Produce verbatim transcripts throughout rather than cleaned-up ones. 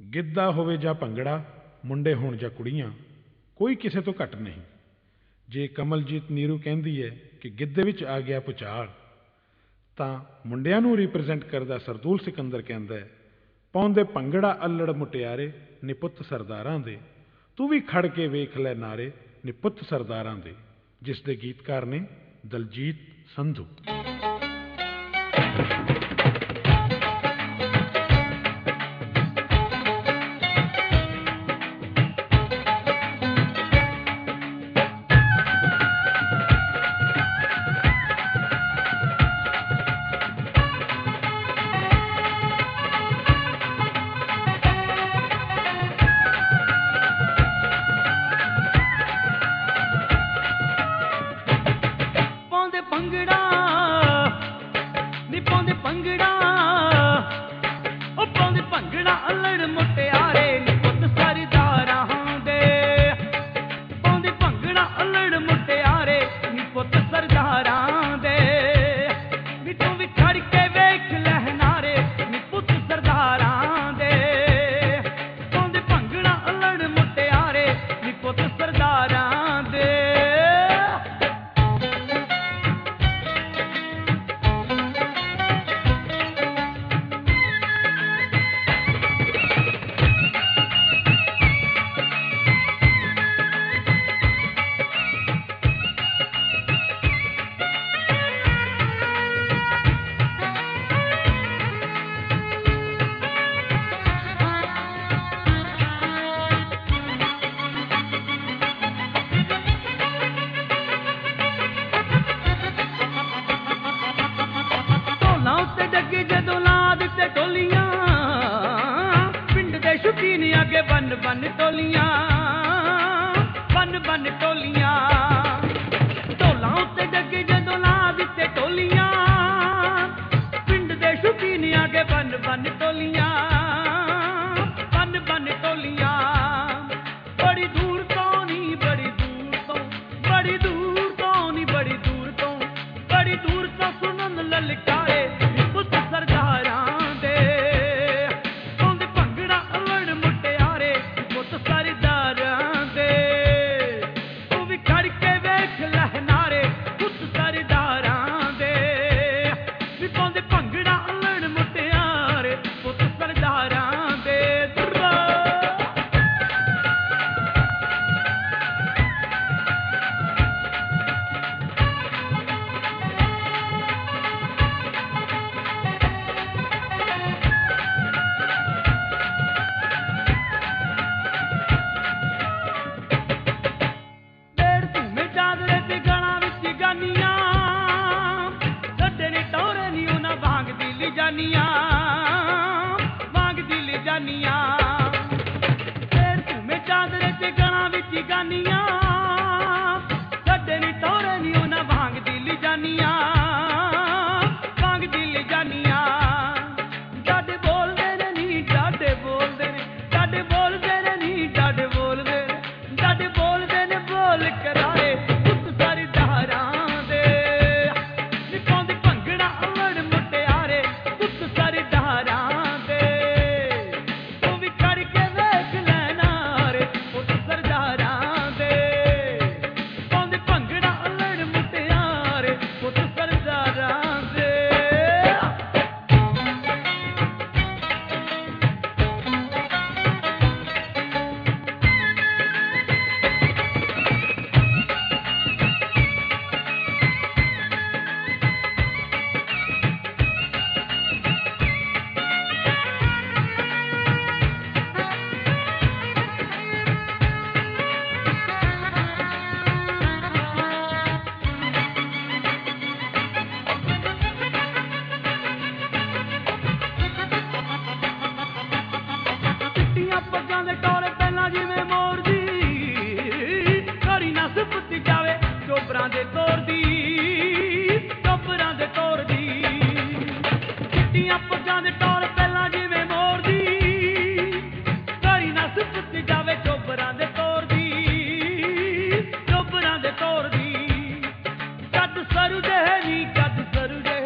ਗਿੱਧਾ ਹੋਵੇ ਜਾਂ ਭੰਗੜਾ, ਮੁੰਡੇ ਹੋਣ ਜਾਂ ਕੁੜੀਆਂ, ਕੋਈ ਕਿਸੇ ਤੋਂ ਘੱਟ ਨਹੀਂ। ਜੇ ਕਮਲਜੀਤ ਨੀਰੂ ਕਹਿੰਦੀ ਹੈ ਕਿ ਗਿੱਧੇ ਵਿੱਚ ਆ ਗਿਆ ਭੁਚਾਲ, ਤਾਂ ਮੁੰਡਿਆਂ ਨੂੰ ਰਿਪਰੈਜ਼ੈਂਟ ਕਰਦਾ ਸਰਦੂਲ ਸਿਕੰਦਰ ਕਹਿੰਦਾ ਹੈ, ਪਾਉਂਦੇ ਭੰਗੜਾ ਅੱਲੜ ਮੁਟਿਆਰੇ ਨੀ ਪੁੱਤ ਸਰਦਾਰਾਂ ਦੇ, ਤੂੰ ਵੀ ਖੜ ਕੇ ਵੇਖ ਲੈ ਨਾਰੇ ਨੀ ਪੁੱਤ ਸਰਦਾਰਾਂ ਦੇ, ਜਿਸ ਦੇ ਗੀਤਕਾਰ ਨੇ ਦਲਜੀਤ ਸੰਧੂ।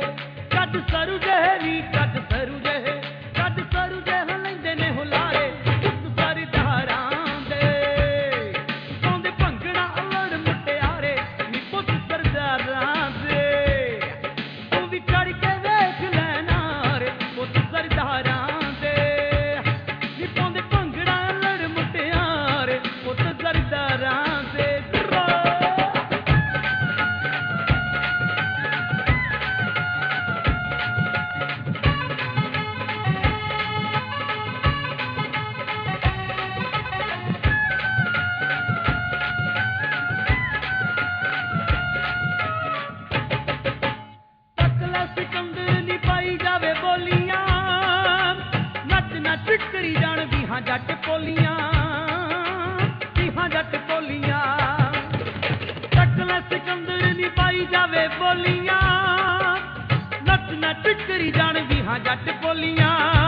ਸਰੂ ਜੇ ਨੀ ਕੱਢ ਸਰੂ ਜੇ ਕੱਢ ਸਰੂ ਜੇ ਲੈਂਦੇ ਨੇ ਹੁਲਾਰੇ। ਵੀਹਾਂ ਜੱਟ ਪੋਲੀਆਂ, ਵੀਹਾਂ ਜੱਟ ਪੋਲੀਆਂ। ਚੱਕ ਲੈ ਸਿਕੰਦਰ ਨੀ ਪਾਈ ਜਾਵੇ ਬੋਲੀਆਂ, ਨੱਚ ਨੱਚ ਕਰੀ ਜਾਣ ਵੀਹਾਂ ਜੱਟ ਪੋਲੀਆਂ।